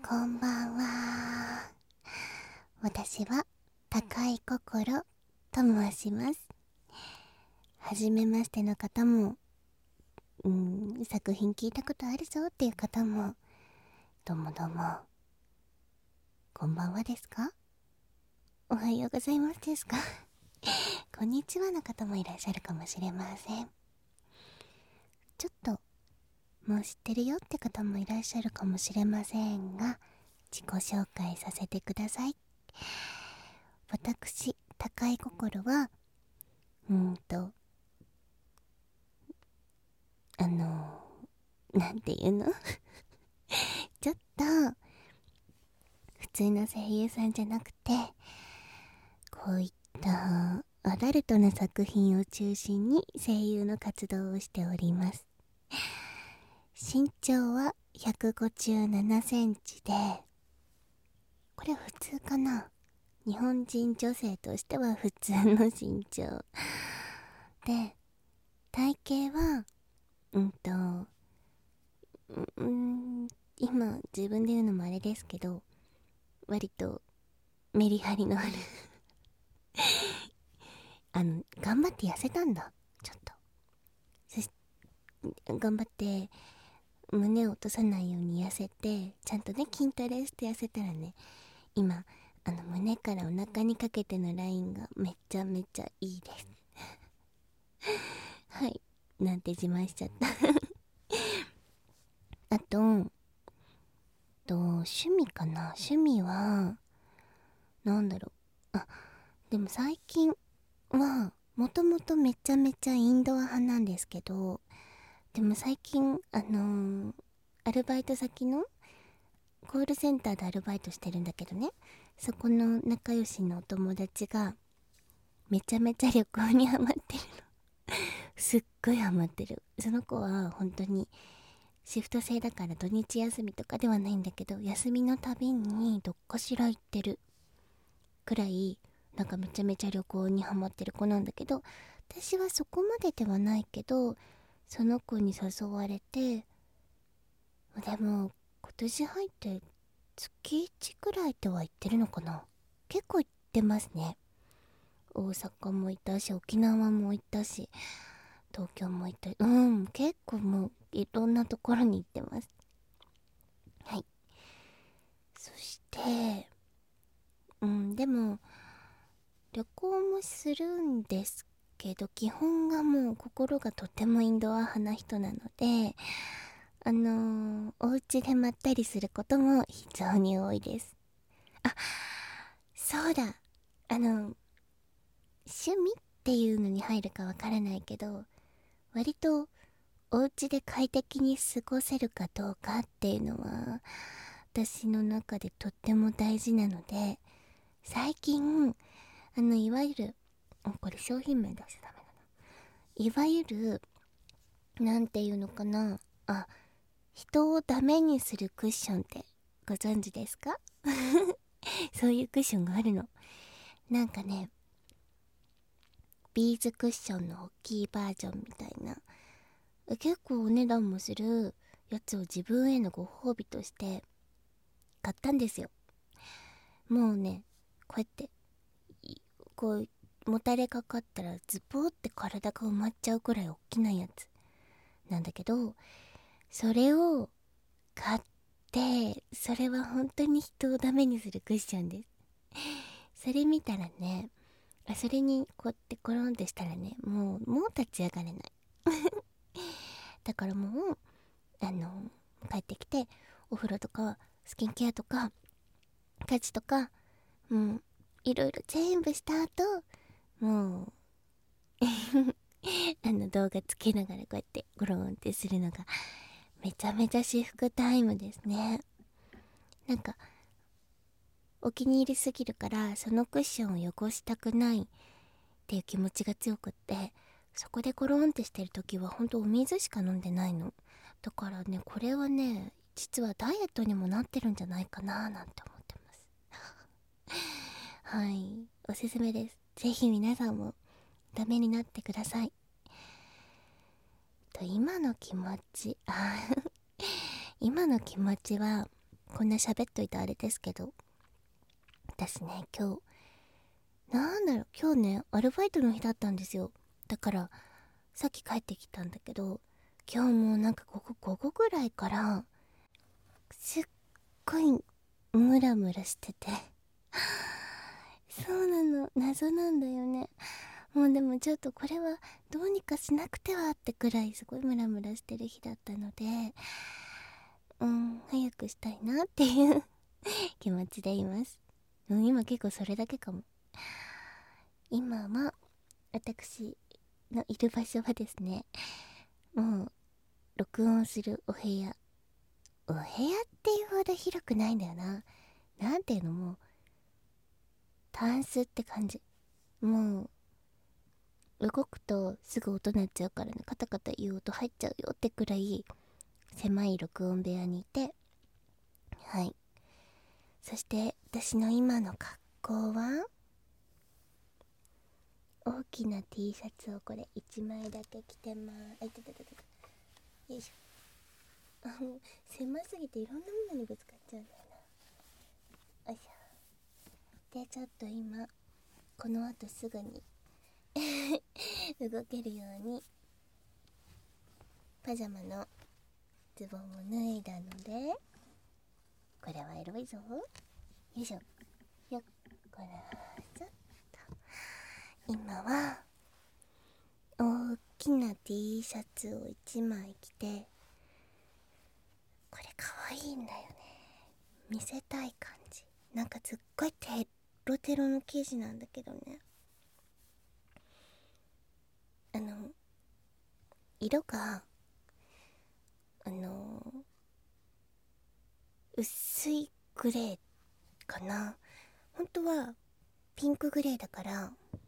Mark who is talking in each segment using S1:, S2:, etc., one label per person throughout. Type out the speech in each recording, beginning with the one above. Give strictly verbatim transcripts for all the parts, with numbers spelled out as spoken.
S1: こんばんは。私は高い心と申します。はじめましての方も、うーん、作品聞いたことあるぞっていう方も、どうもどうも、こんばんはですか？おはようございますですか？こんにちはの方もいらっしゃるかもしれません。ちょっと、もう知ってるよって方もいらっしゃるかもしれませんが、自己紹介させてください。私、高い心は、うーんと、あのー、なんていうのちょっと、普通の声優さんじゃなくて、こういったアダルトな作品を中心に声優の活動をしております。身長はひゃくごじゅうななセンチで、これ普通かな？日本人女性としては普通の身長。で、体型は、うんと、うん、今自分で言うのもあれですけど、割とメリハリのあるあの頑張って痩せたんだ。ちょっとそし頑張って胸を落とさないように痩せて、ちゃんとね筋トレして痩せたらね、今あの胸からお腹にかけてのラインがめちゃめちゃいいですはい、なんて自慢しちゃったあとと趣味かな。趣味はなんだろう。あ、でも最近はもともとめちゃめちゃインドア派なんですけど、でも最近あのーアルバイト先のコールセンターでアルバイトしてるんだけどね、そこの仲良しのお友達がめちゃめちゃ旅行にハマってるのすっごいハマってる。その子は本当にシフト制だから土日休みとかではないんだけど、休みのたびにどっかしら行ってるくらい、なんかめちゃめちゃ旅行にハマってる子なんだけど、私はそこまでではないけど、その子に誘われて、でも今年入って月いちくらいでは行ってるのかな。結構行ってますね。大阪も行ったし、沖縄も行ったし、東京も行ったり、うん、結構もういろんなところに行ってます。はい。そしてうんでも旅行もするんですけど、基本がもう心がとてもインドア派な人なので、あのー、お家でまったりすることも非常に多いです。あ、そうだ。あの、趣味っていうのに入るかわからないけど、割とお家で快適に過ごせるかどうかっていうのは、私の中でとっても大事なので、最近、あの、いわゆる、これ商品名出しちゃダメだな。いわゆる、なんていうのかな。あ、人をダメにするクッションってご存知ですか？そういうクッションがあるの。なんかね、ビーズクッションの大きいバージョンみたいな、結構お値段もするやつを自分へのご褒美として買ったんですよ。もうね、こうやってこうもたれかかったらズボーって体が埋まっちゃうくらい大きなやつなんだけど、それを買って、それは本当に人をダメにするクッションです。それ見たらね、あ、それにこうやってコロンってしたらね、もうもう立ち上がれない。だからもうあの帰ってきて、お風呂とかスキンケアとか家事とか、うん、いろいろ全部した後、もうあの動画つけながらこうやってゴロンってするのがめちゃめちゃ至福タイムですね。なんかお気に入りすぎるからそのクッションを汚したくないっていう気持ちが強くって、そこでゴロンってしてる時はほんとお水しか飲んでないの。だからね、これはね実はダイエットにもなってるんじゃないかななんて思ってますはい、おすすめです。ぜひ皆さんもダメになってください。と今の気持ちあ今の気持ちはこんな喋っといてあれですけど、私ね、今日なんだろう今日ねアルバイトの日だったんですよ。だからさっき帰ってきたんだけど、今日もなんかここ午後ぐらいからすっごいムラムラしててそうなの、謎なんだよね。もうでもちょっとこれはどうにかしなくてはってくらいすごいムラムラしてる日だったので、うん早くしたいなっていう気持ちでいます。うん、今結構それだけかも。今は私のいる場所はですね、もう録音するお部屋、お部屋っていうほど広くないんだよな。なんていうの、もうタンスって感じ。もう動くとすぐ音鳴っちゃうからね、カタカタ言う音入っちゃうよってくらい狭い録音部屋にいて、はい。そして私の今の格好は大きな T シャツをこれいちまいだけ着てまーす。あいたたたたた、よいしょ。あ、もう狭すぎていろんなものにぶつかっちゃうんだよな。よいしょ。でちょっと今この後すぐに動けるようにパジャマのズボンを脱いだので、これはエロいぞ。よいしょ。よっこらちょっと。今は大きな T シャツをいちまい着て、これかわいいんだよね。見せたい感じ。なんかすっごいテロテロの生地なんだけどね、あの色があの薄いグレーかな。本当はピンクグレーだから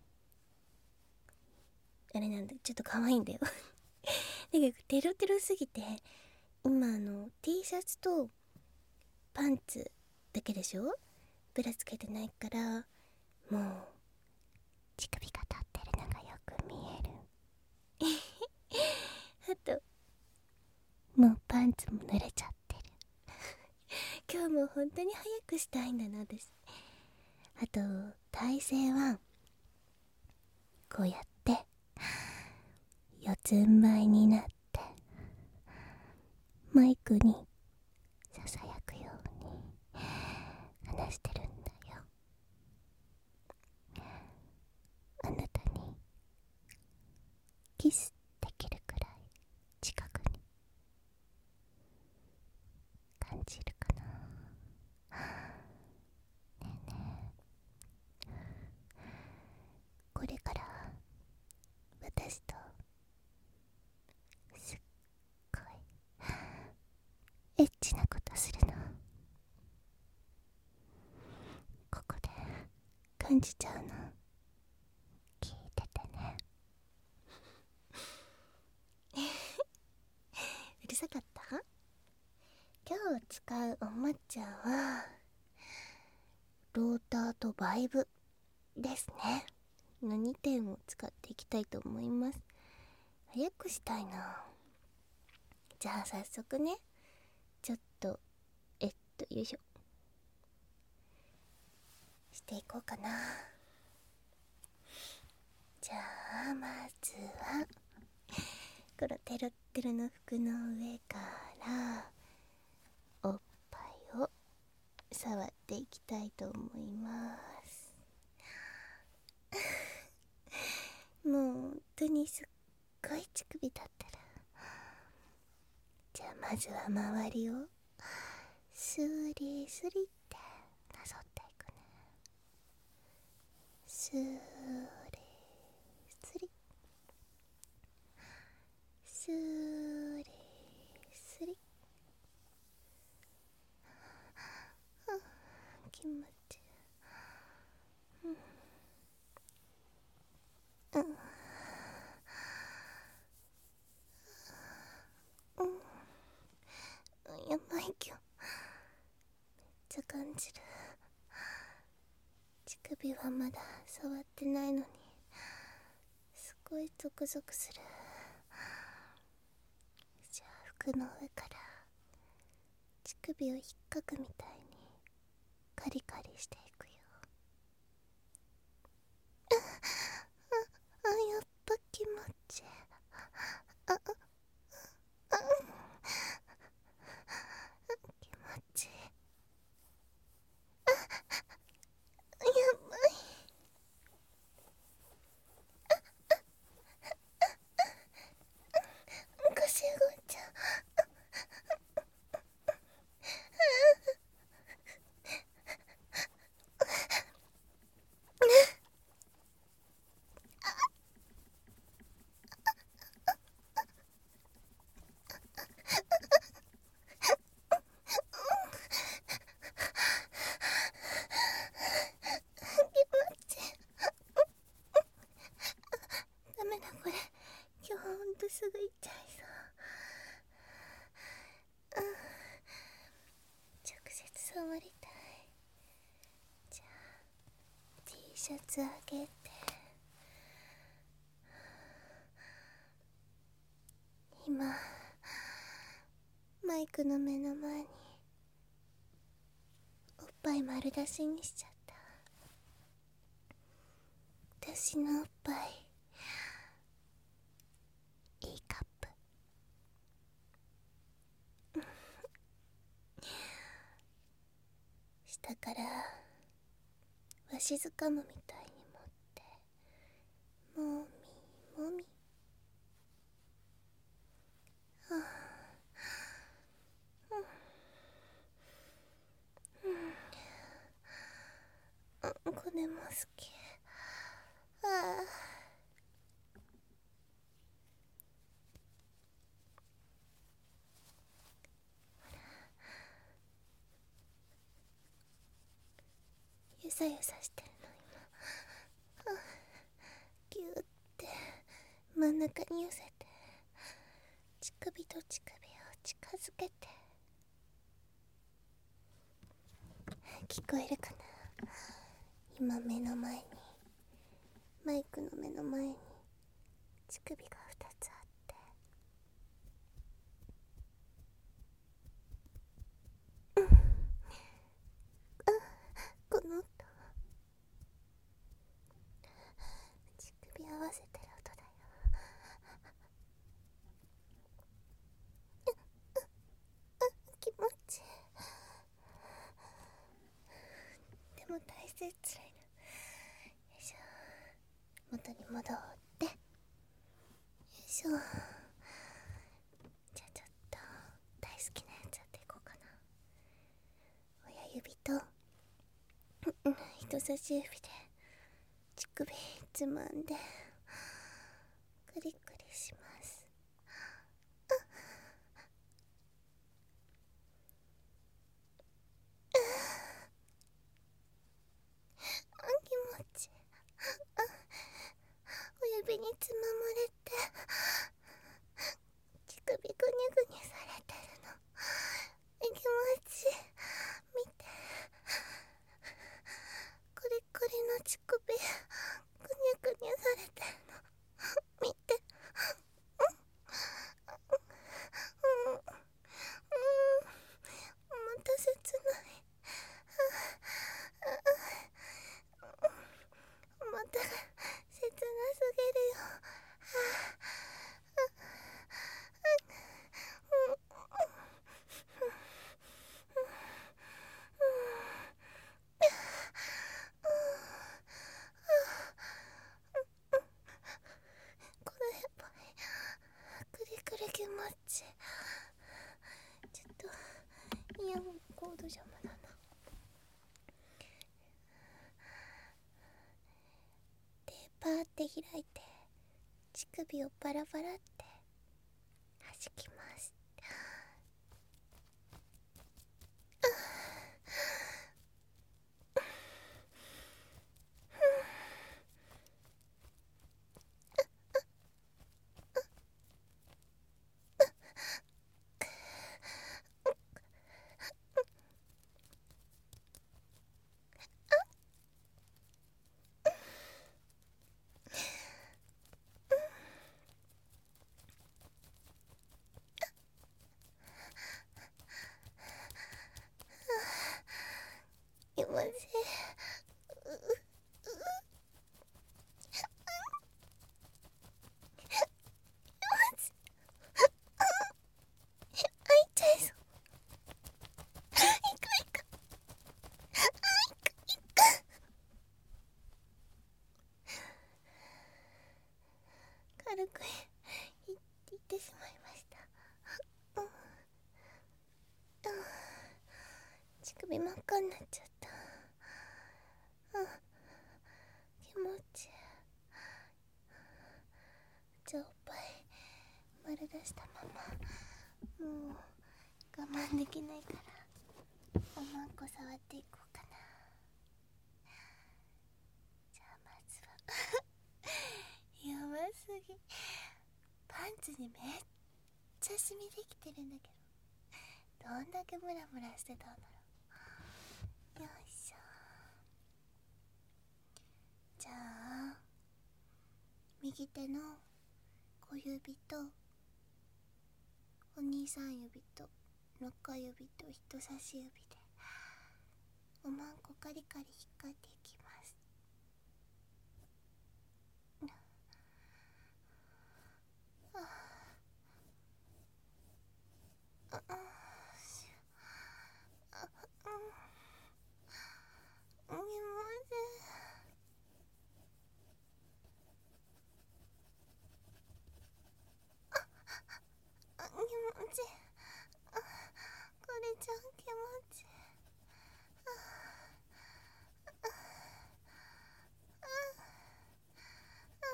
S1: あれなんだ、ちょっと可愛いんだよだけどテロテロすぎて、今あの T シャツとパンツだけでしょ、ブラつけてないから、もう乳首が立ってるのがよく見えるあともうパンツも濡れちゃってる今日も本当に早くしたいんだな私。あと体勢はこうやって四つん這いになってマイクにささやくように話してるんだよ。あなたにキスできるくらい近くに感じるかな。ねえねえ、これから私とすっごいエッチなことするの、ここで感じちゃうの、聞いててねうるさかった？今日使うおもちゃはローターとバイブですねのにてんを使っていきたいと思います。早くしたいな。じゃあ早速ね、ちょっとえっとよいしょしていこうかな。じゃあまずはこのテロッテロの服の上からおっぱいを触っていきたいと思いますもう本当にすっごい乳首立ってる。じゃあまずは周りをスリスリってなぞっていくね。スリスリスリスリ、はあ、気持ちいい。うん、うんうん、やばい、今日めっちゃ感じる。乳首はまだ触ってないのにすごいゾクゾクする。じゃあ服の上から乳首を引っかくみたいにカリカリしていくよ。あ、やっぱ気持ちいい。あ、あ、あ、気持ちいい。やばい。腰動いちゃう。ダメだこれ、今日ほんとすぐ行っちゃいそう。うん、直接触りたい。じゃあ T シャツあげて、今マイクの目の前におっぱい丸出しにしちゃった。私のおっぱいいいカップ。下からわしづかむみたいに持ってもみもみ。はあ、うん、うん、これも好き。ああ、ゆさゆさしてるの今。はあ、ギューって真ん中に寄せて乳首と乳首を近づけて。聞こえるかな。今目の前に、マイクの目の前に乳首がふたつあって、うん、あ、この音、乳首合わせてる音だよ。気持ちいい。でも体勢つらいな。よいしょ、元に戻って、よいしょ。じゃあちょっと大好きなやつやっていこうかな。親指と、うん、人差し指で乳首つまんでクリクリします。あ、気持ちいい。親指につままれて乳首グニュグニュされてるの。気持ちいい。見て、コリコリの乳首グニュグニュされてるの。見て、うん、うん、うん、また切ない。また切なすぎるよ。これやばい。クリクリ気持ちいい。ちょっとイヤホンコード邪魔だな。で、パーって開いて乳首をバラバラって弾きます。 乳首真っ赤になっちゃった。うん、気持ちいい。じゃあおっぱい丸出したまま、もう我慢できないからおまんこ触っていこうかな。じゃあまずはやばすぎ、パンツにめっちゃ染みできてるんだけど、どんだけムラムラしてたんだろう。よいしょ。じゃあ右手の小指とお兄さん指と中指と人差し指でおまんこカリカリ引っかいていきます。ああ、ああ、あ、うん、みません。あ、気持ちいい。あ、これちゃん気持ちいい。ああ、ああ、あ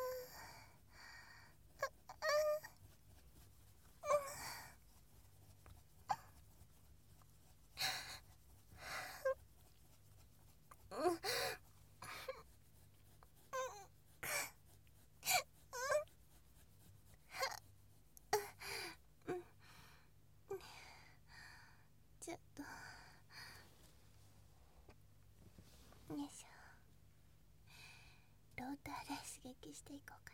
S1: あ、うん、うん、ちょっとよいしょ。ローターで刺激していこうかな。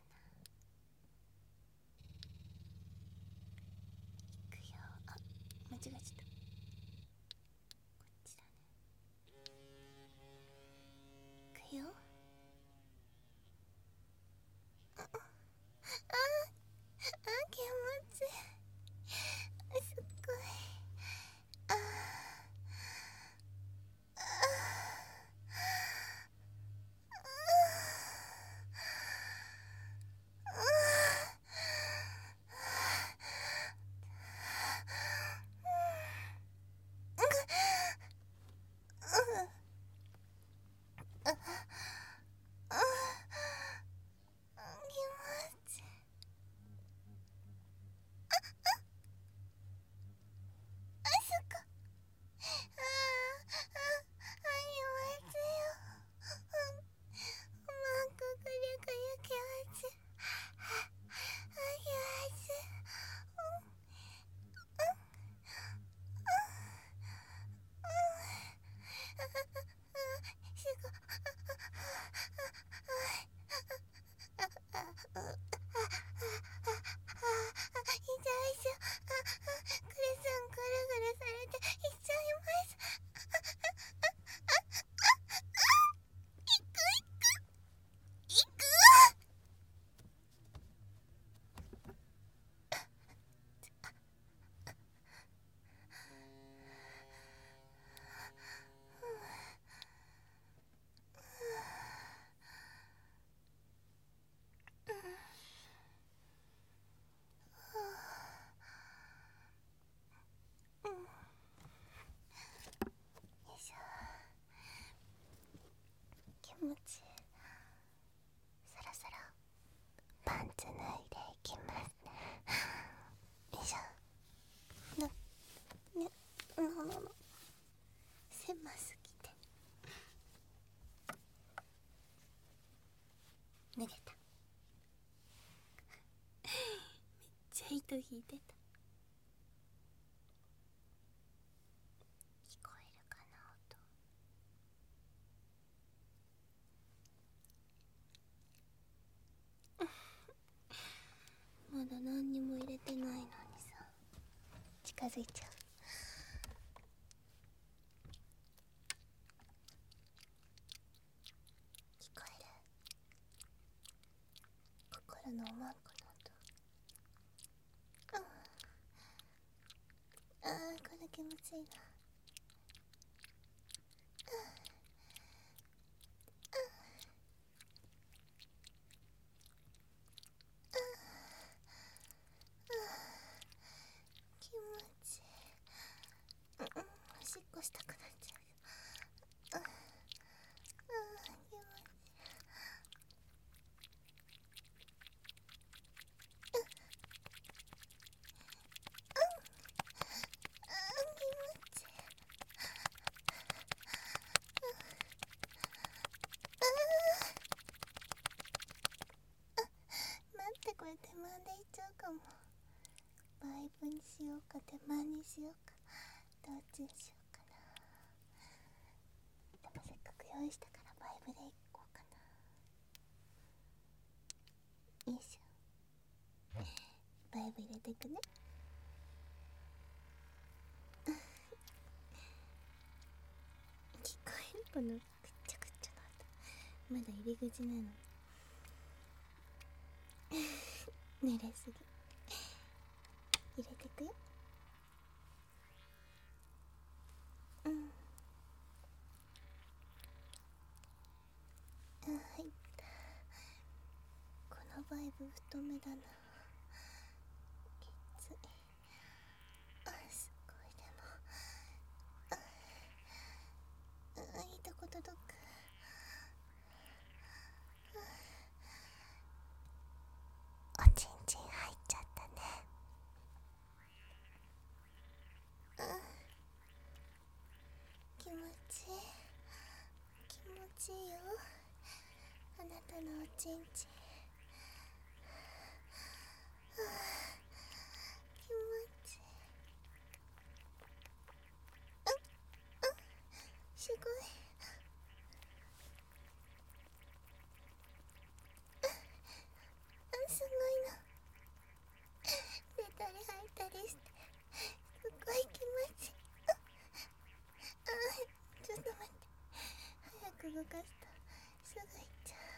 S1: いくよ。あ、間違えちゃった。こっちだね。いくよ。あ、あ、あ、気持ちいい。すっごい。ああ、気持ちいい。あそこ。ああ、ああ、気持ちいいよ。おまんこぐりゅぐりゅ気持ちいい。あ、気持ちいい。うん、うん、すごい。痛いしょ。クレさんぐるぐるされていっちゃいます。いくいくいく。うん、よいしょ。気持ちいい。そろそろパンツ脱いでいきますね。よいしょ。な、ね、ななな狭すぎて脱げた。めっちゃ糸引いてた。聞こえるかな音。まだ何にも入れてないのにさ、近づいちゃう。聞こえる？心のおまんこの音。ああ、これ気持ちいいな。気持ちいい。うん、おしっこしたくなっちゃでいっちゃうかも。バイブにしようか手間にしようか、どっちにしようかな。でもせっかく用意したからバイブでいこうかな。よいしょ。バイブ入れていくね。聞こえるこのくっちゃくちゃの音。まだ入り口なのに濡れすぎ。入れていくよ。うん、あ、入った。このバイブ太めだな。きつい。あ、すごい。でもあ、いいとこ届く。おちんちん入っちゃったね。うん、気持ちいい。気持ちいいよ、あなたのおちんちん。気持ちいい。うんうん、すごい。うん、すごいの。出たり入ったりしてすごい気持ちいい。あ、ちょっと待って、早く動かすとすぐ行っちゃう。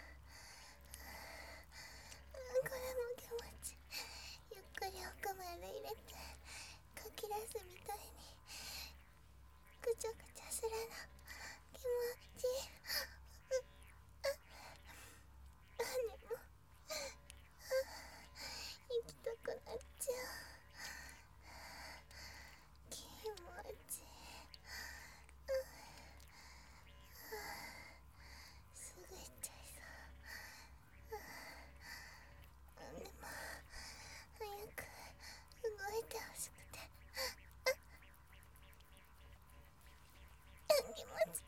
S1: これも気持ちいい。ゆっくり奥まで入れてかき出すみたいにぐちゃぐちゃするの気持ちいい。あ、でも行きたくなっちゃう。気持ちいい。すぐ行っちゃいそう。でも早く動いてほしくて。気持ちいい。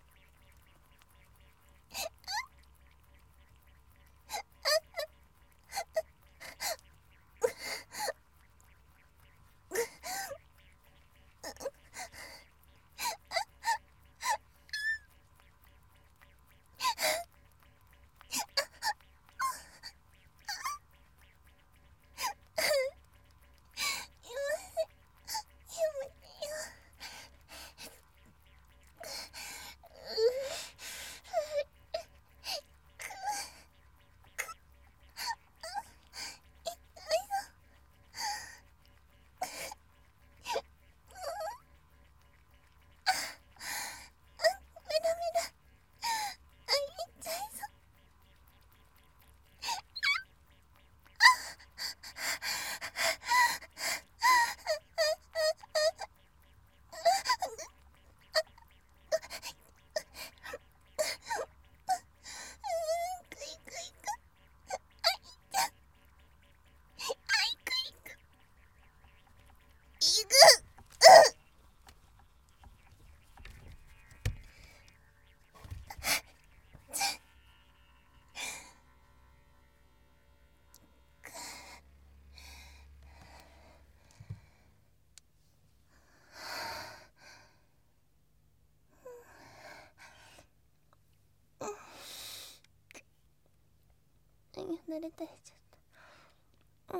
S1: 慣れたりしちゃった。うん、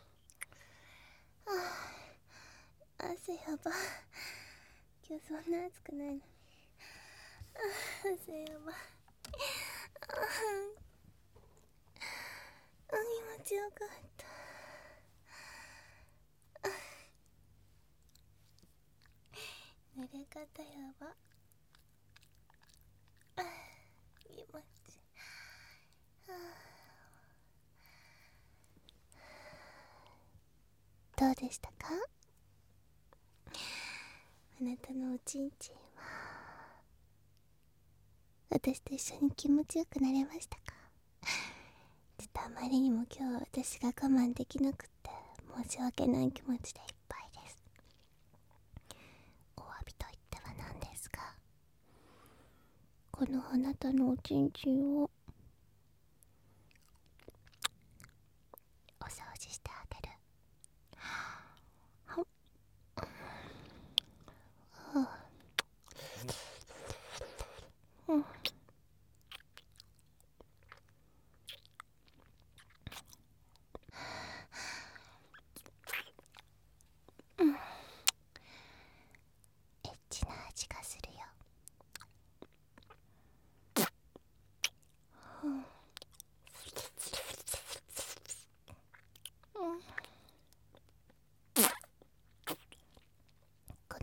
S1: ああ、汗やば。今日そんな暑くないのに。ああ、汗やば。ああ、気持ちよかった。濡れ方やば。ああ、気持ちいい。ああ、どうでしたか？あなたのおちんちんは私と一緒に気持ちよくなれましたか？ちょっとあまりにも今日は私が我慢できなくって申し訳ない気持ちでいっぱいです。お詫びといっては何ですが、このあなたのおちんちんをお掃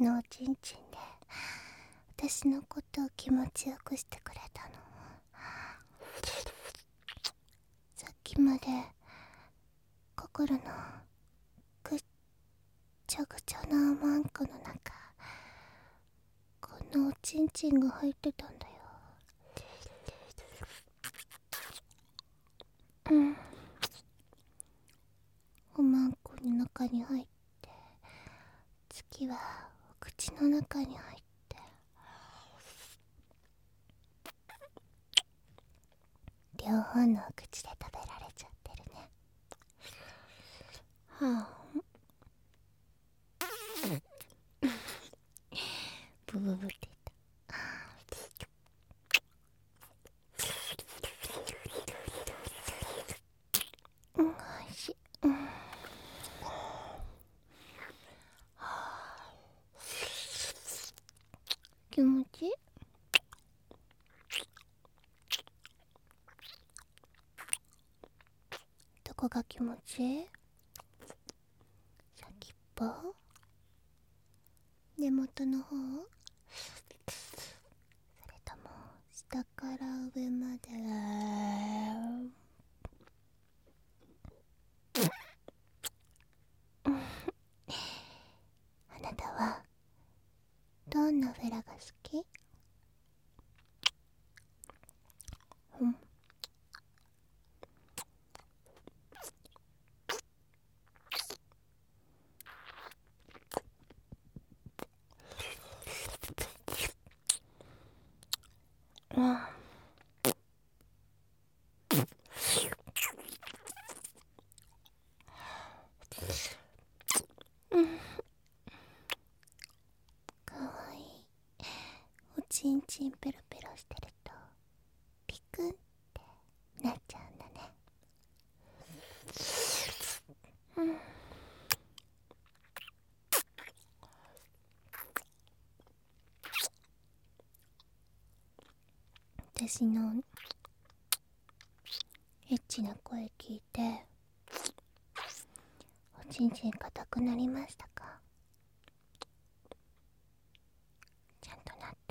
S1: のおちんちんで私のことを気持ちよくしてくれたの。さっきまで心のぐっちゃぐちゃなマンコの中、このおちんちんが入ってたんだよ。うん。おまんこの中に入って、次はお口の中に入って、両方のお口で食べられちゃってるね。はあ。ブブブって言った。うん、おいしい。うん。気持ちいい。どこが気持ちいい？先っぽ？根元の方？それとも下から上まで？あなたはどんなフェラが好き？うん。うん。うん、かわいい。おちんちんペロペロしてるとピクンってなっちゃうんだね。うん。私のエッチな声聞いておちんちん硬くなりましたか？ちゃんとなった？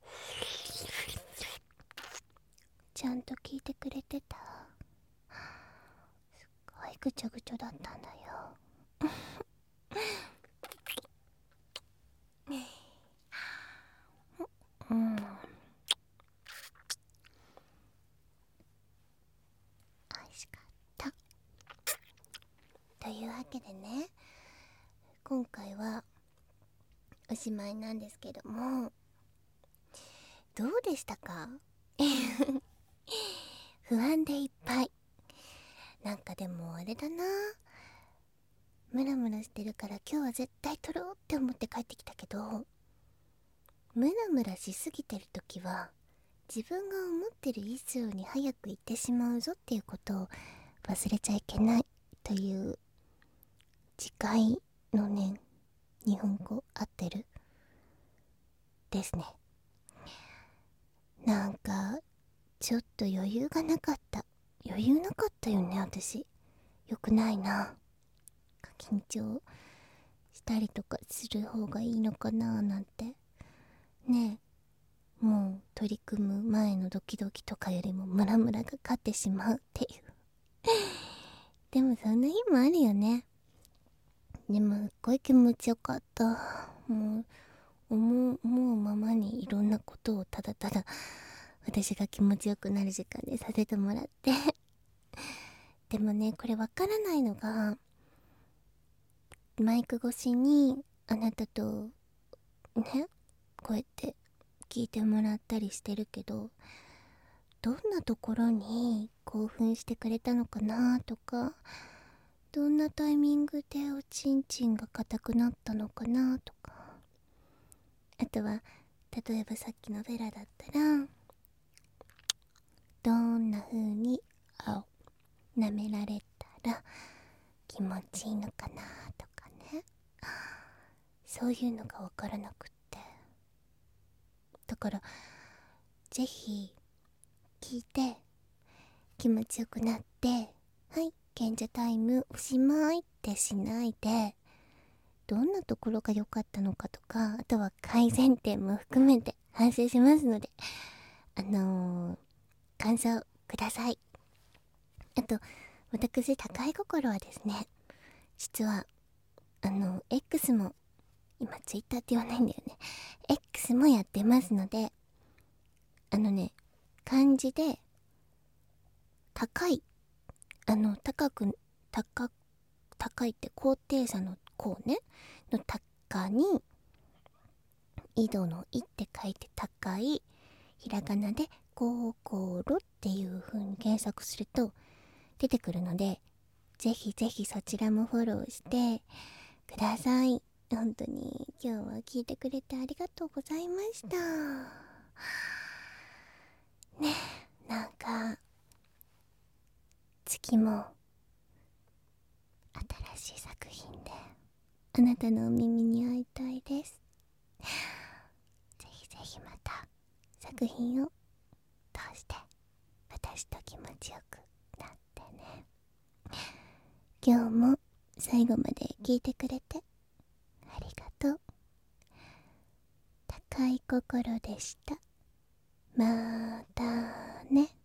S1: ちゃんと聞いてくれてた？すっごいぐちょぐちょだったんだよ。うん。美味しかった。というわけでね、今回はおしまいなんですけども、どうでしたか？不安でいっぱい。なんかでもあれだな、ムラムラしてるから今日は絶対撮ろうって思って帰ってきたけど、ムラムラしすぎてる時は自分が思ってる以上に早く行ってしまうぞっていうことを忘れちゃいけないという次回のね、日本語合ってるですね。なんかちょっと余裕がなかった。余裕なかったよね、私。よくないな。緊張したりとかする方がいいのかななんてね。え、もう取り組む前のドキドキとかよりもムラムラが勝ってしまうっていうでもそんな日もあるよね。でもすっごい気持ちよかった。もう思う思うままにいろんなことをただただ私が気持ちよくなる時間でさせてもらってでもね、これわからないのが、マイク越しにあなたとね、こうやって聞いてもらったりしてるけど、どんなところに興奮してくれたのかなとか、どんなタイミングでおちんちんが硬くなったのかなとか、あとは例えばさっきのベラだったらどんな風にあ舐められたら気持ちいいのかなとかね、そういうのが分からなくって、だからぜひ聞いて気持ちよくなって、はい賢者タイムおしまいってしないで、 どんなところが良かったのかとか、あとは改善点も含めて反省しますので、あのー、感想ください。あと、私、高い心はですね、実は、あの、X も、今 Twitter って言わないんだよね。X もやってますので、あのね、漢字で、高い、あの、高く、高、高いって高低差の高ね、の高に、井戸の井って書いて高い、ひらがなで心っていう風に検索すると出てくるので、ぜひぜひそちらもフォローしてください。本当に今日は聞いてくれてありがとうございました。ね、なんか次も新しい作品であなたのお耳に会いたいです。ぜひぜひまた作品を通して私と気持ちよくなってね。今日も最後まで聞いてくれてありがとう。高い心でした。またね。